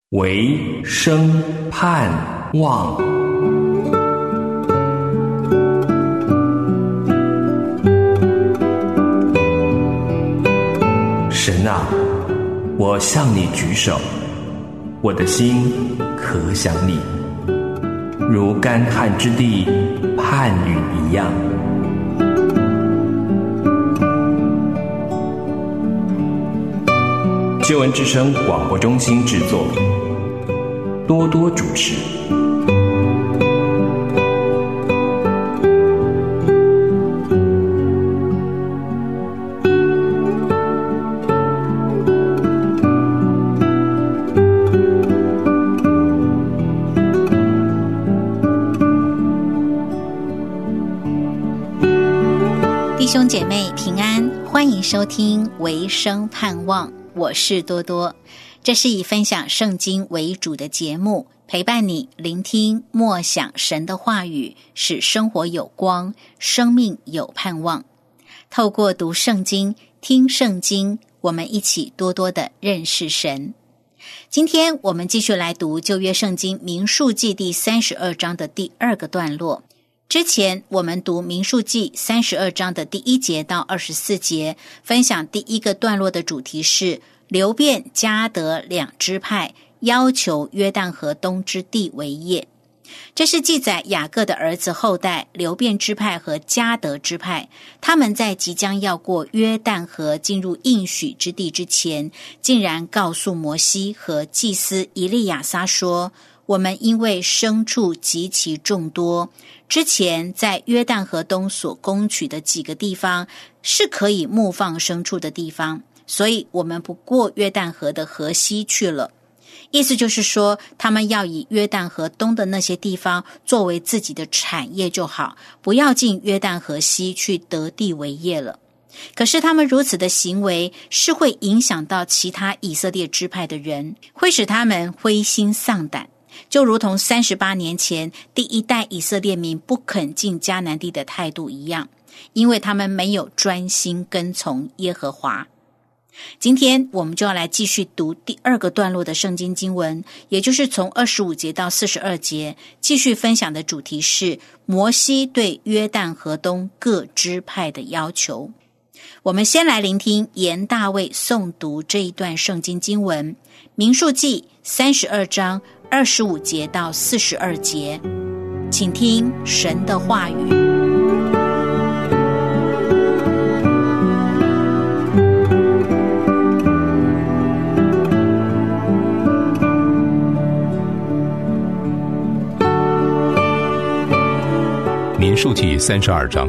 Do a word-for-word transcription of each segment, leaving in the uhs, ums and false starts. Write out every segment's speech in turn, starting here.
唯生盼望。神啊，我向你举手，我的心可想你，如干旱之地盼雨一样。救恩之声广播中心制作，多多主持。 弟兄姐妹平安，欢迎收听唯生盼望，我是多多。这是以分享圣经为主的节目，陪伴你聆听默想神的话语，使生活有光，生命有盼望。透过读圣经、听圣经，我们一起多多的认识神。今天我们继续来读旧约圣经民数记第三十二章的第二个段落。之前我们读民数记三十二章的第一节到二十四节，分享第一个段落的主题是流便、迦得两支派要求约旦河东之地为业。这是记载雅各的儿子后代流便支派和迦得支派，他们在即将要过约旦河进入应许之地之前，竟然告诉摩西和祭司以利亚撒说，我们因为牲畜极其众多，之前在约旦河东所攻取的几个地方是可以牧放牲畜的地方，所以我们不过约旦河的河西去了。意思就是说，他们要以约旦河东的那些地方作为自己的产业就好，不要进约旦河西去得地为业了。可是他们如此的行为是会影响到其他以色列支派的人，会使他们灰心丧胆，就如同三十八年前第一代以色列民不肯进迦南地的态度一样，因为他们没有专心跟从耶和华。今天我们就要来继续读第二个段落的圣经经文，也就是从二十五节到四十二节，继续分享的主题是摩西对约旦河东各支派的要求。我们先来聆听严大卫诵读这一段圣经经文，民数记三十二章二十五节到四十二节，请听神的话语。 民数记三十二章，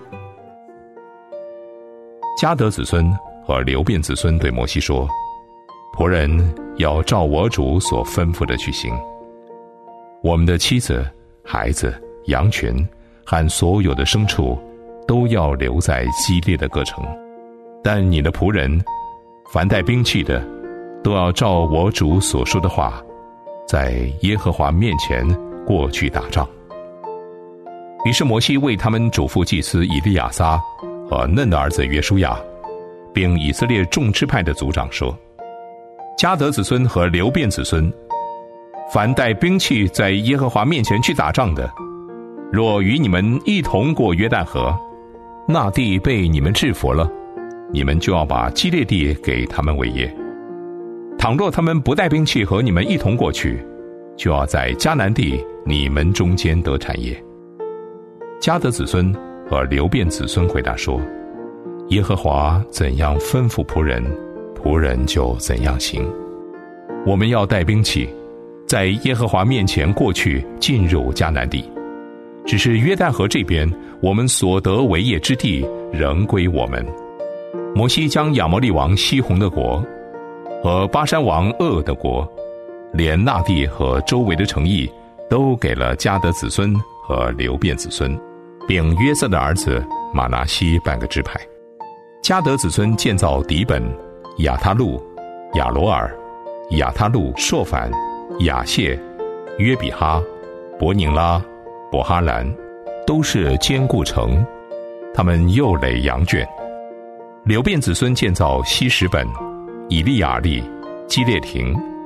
迦得子孙和流便子孙对摩西说，仆人要照我主所吩咐的去行，我们的妻子、孩子、羊群和所有的牲畜都要留在基列的各城，但你的仆人凡带兵器的都要照我主所说的话，在耶和华面前过去打仗。于是摩西为他们嘱咐祭司以利亚撒和嫩的儿子约书亚，并以色列众支派的族长说，迦得子孙和流便子孙凡带兵器在耶和华面前去打仗的，若与你们一同过约旦河，那地被你们制服了，你们就要把基列地给他们为业。倘若他们不带兵器和你们一同过去，就要在迦南地你们中间得产业。迦得子孙和流便子孙回答说，耶和华怎样吩咐仆人，仆人就怎样行。我们要带兵器，在耶和华面前过去进入迦南地，只是约旦河这边我们所得为业之地仍归我们。摩西将亚摩利王西宏的国和巴珊王噩的国，连那地和周围的城邑都给了迦得子孙和流便子孙，并约瑟的儿子马拿西半个支派。迦得子孙建造底本、亚他路、亚罗尔、亚他路、朔反、亚谢、约比哈、伯宁拉、伯哈兰，都是坚固城，他们又垒羊圈。流便子孙建造希实本、以利亚利、基列亭，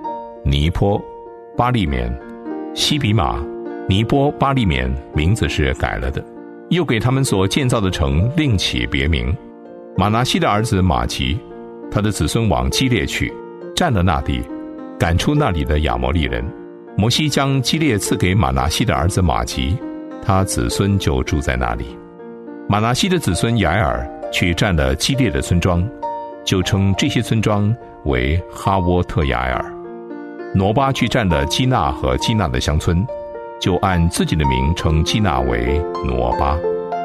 尼坡、巴利缅、西比玛。尼波、巴利缅名字是改了的，又给他们所建造的城另起别名。马拿西的儿子马吉，他的子孙往基列去，占了那地，赶出那里的亚摩利人。摩西将基列赐给马拿西的儿子马吉，他子孙就住在那里。马拿西的子孙雅尔去占了基列的村庄，就称这些村庄为哈沃特雅尔。挪巴去占了基纳和基纳的乡村，就按自己的名称基纳为挪巴。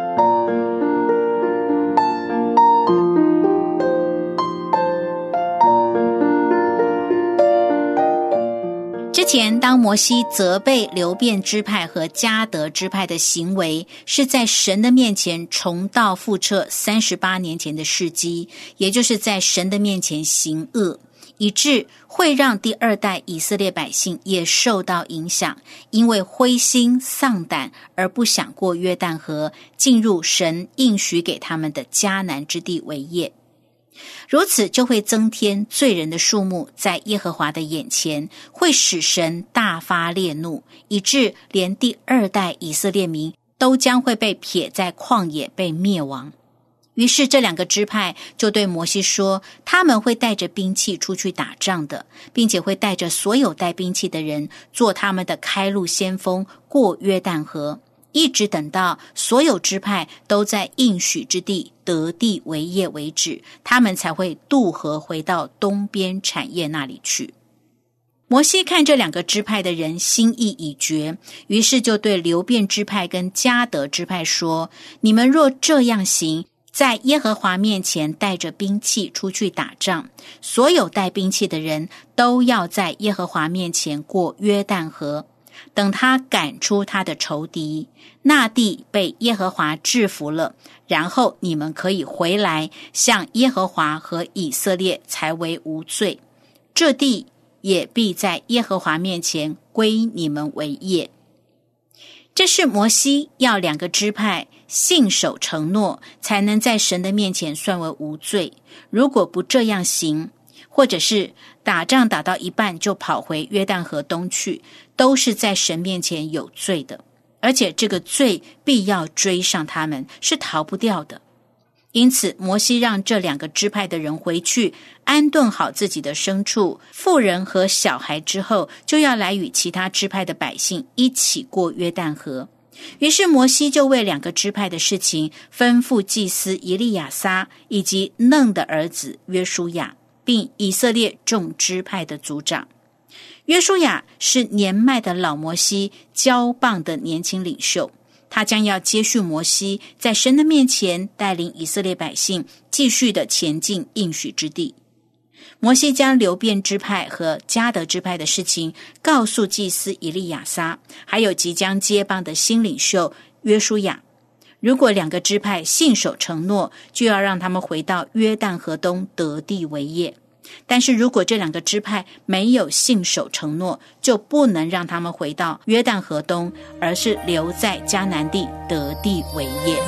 之前当摩西责备流便支派和迦得支派的行为，是在神的面前重蹈覆辙三十八年前的事迹，也就是在神的面前行恶，以致会让第二代以色列百姓也受到影响，因为灰心丧胆而不想过约旦河，进入神应许给他们的迦南之地为业。如此就会增添罪人的数目，在耶和华的眼前，会使神大发烈怒，以致连第二代以色列民都将会被撇在旷野，被灭亡。于是这两个支派就对摩西说，他们会带着兵器出去打仗的，并且会带着所有带兵器的人做他们的开路先锋，过约旦河，一直等到所有支派都在应许之地得地为业为止，他们才会渡河回到东边产业那里去。摩西看这两个支派的人心意已决，于是就对流便支派跟迦得支派说，你们若这样行，在耶和华面前带着兵器出去打仗，所有带兵器的人都要在耶和华面前过约旦河，等他赶出他的仇敌，那地被耶和华制服了，然后你们可以回来，向耶和华和以色列才为无罪，这地也必在耶和华面前归你们为业。这是摩西要两个支派信守承诺，才能在神的面前算为无罪。如果不这样行，或者是打仗打到一半就跑回约旦河东去，都是在神面前有罪的，而且这个罪必要追上他们，是逃不掉的。因此摩西让这两个支派的人回去安顿好自己的牲畜、妇人和小孩之后，就要来与其他支派的百姓一起过约旦河。于是摩西就为两个支派的事情吩咐祭司以利亚撒以及嫩的儿子约书亚，并以色列众支派的族长。约书亚是年迈的老摩西交棒的年轻领袖，他将要接续摩西，在神的面前带领以色列百姓继续的前进应许之地。摩西将流便支派和迦得支派的事情告诉祭司以利亚撒，还有即将接棒的新领袖约书亚。如果两个支派信守承诺，就要让他们回到约旦河东得地为业。但是如果这两个支派没有信守承诺，就不能让他们回到约旦河东，而是留在迦南地得地为业。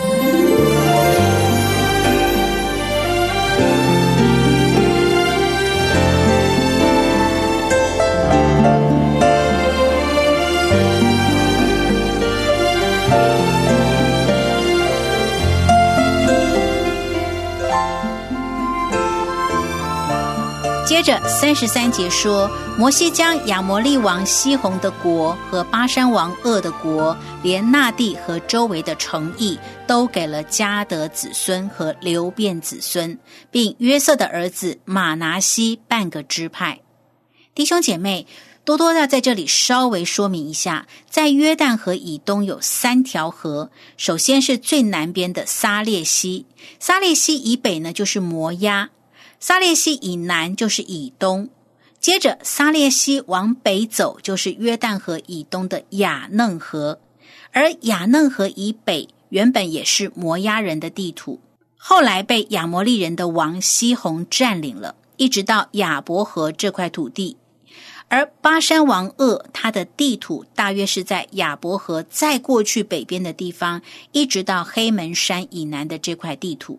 接着三十三节说，摩西将亚摩利王西宏的国和巴珊王噩的国，连那地和周围的城邑，都给了迦得子孙和流便子孙，并约瑟的儿子马拿西半个支派。弟兄姐妹，多多要在这里稍微说明一下，在约旦河以东有三条河，首先是最南边的撒列溪，撒列溪以北呢就是摩押，撒列溪以南就是以东，接着撒列溪往北走就是约旦河以东的雅嫩河，而雅嫩河以北原本也是摩押人的地土，后来被亚摩利人的王西宏占领了，一直到亚伯河这块土地。而巴珊王噩他的地土大约是在亚伯河再过去北边的地方，一直到黑门山以南的这块地土。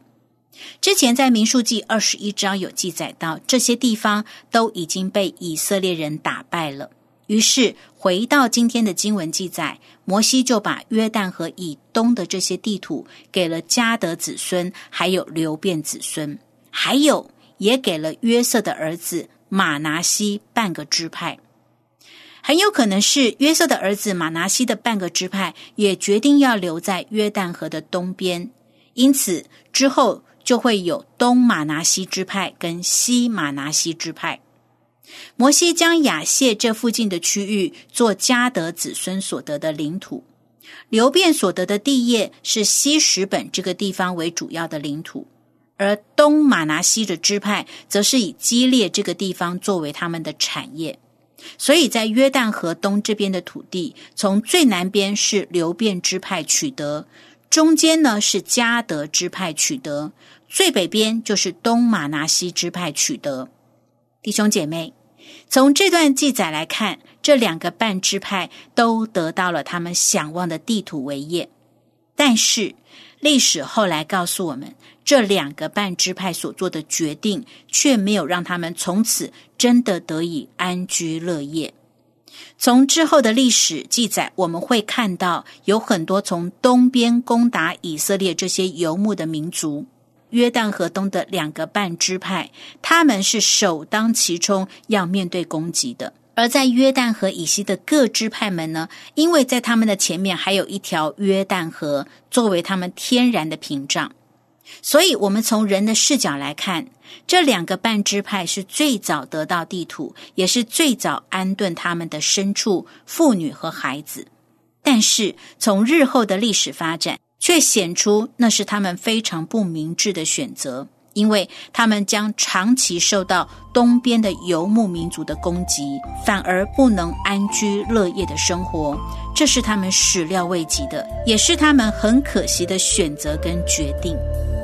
之前在民数记二十一章有记载到，这些地方都已经被以色列人打败了。于是回到今天的经文记载，摩西就把约旦河以东的这些地土给了迦得子孙，还有流便子孙，还有也给了约瑟的儿子马拿西半个支派。很有可能是约瑟的儿子马拿西的半个支派也决定要留在约旦河的东边，因此之后就会有东马拿西支派跟西马拿西支派。摩西将亚谢这附近的区域做迦得子孙所得的领土，流便所得的地业是西什本这个地方为主要的领土，而东马拿西的支派则是以基列这个地方作为他们的产业。所以在约旦河东这边的土地，从最南边是流便支派取得，中间呢是迦得支派取得，最北边就是东马拿西支派取得。弟兄姐妹，从这段记载来看，这两个半支派都得到了他们想望的地土为业。但是历史后来告诉我们，这两个半支派所做的决定却没有让他们从此真的得以安居乐业。从之后的历史记载，我们会看到有很多从东边攻打以色列这些游牧的民族，约旦河东的两个半支派，他们是首当其冲要面对攻击的。而在约旦河以西的各支派们呢，因为在他们的前面还有一条约旦河作为他们天然的屏障，所以我们从人的视角来看，这两个半支派是最早得到地土，也是最早安顿他们的牲畜、妇女和孩子。但是从日后的历史发展，却显出那是他们非常不明智的选择，因为他们将长期受到东边的游牧民族的攻击，反而不能安居乐业的生活，这是他们始料未及的，也是他们很可惜的选择跟决定。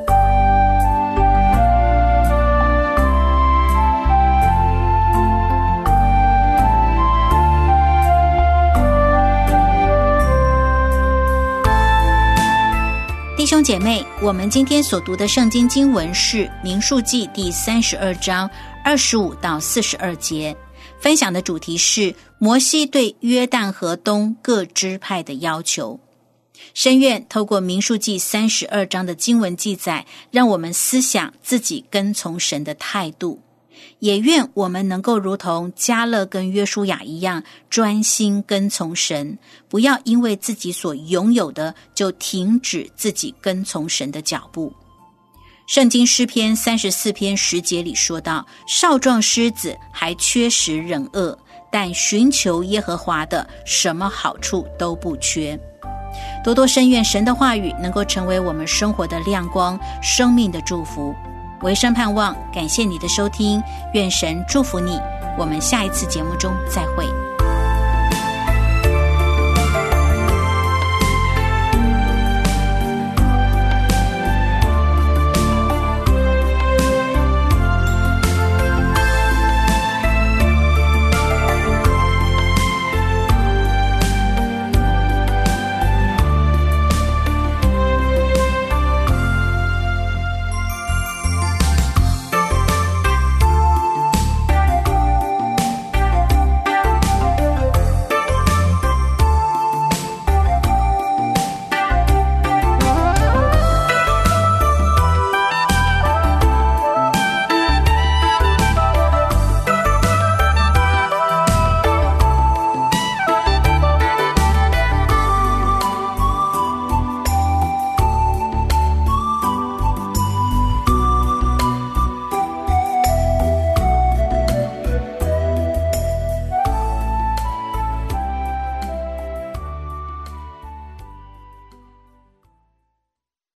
弟兄姐妹，我们今天所读的圣经经文是民数记第三十二章二十五到四十二节，分享的主题是摩西对约旦河东各支派的要求。深愿透过民数记三十二章的经文记载，让我们思想自己跟从神的态度，也愿我们能够如同迦勒跟约书亚一样，专心跟从神，不要因为自己所拥有的就停止自己跟从神的脚步。圣经诗篇三十四篇十节里说到，少壮狮子还缺食忍饿，但寻求耶和华的，什么好处都不缺。多多深愿神的话语能够成为我们生活的亮光，生命的祝福。唯生盼望，感谢你的收听，愿神祝福你，我们下一次节目中再会。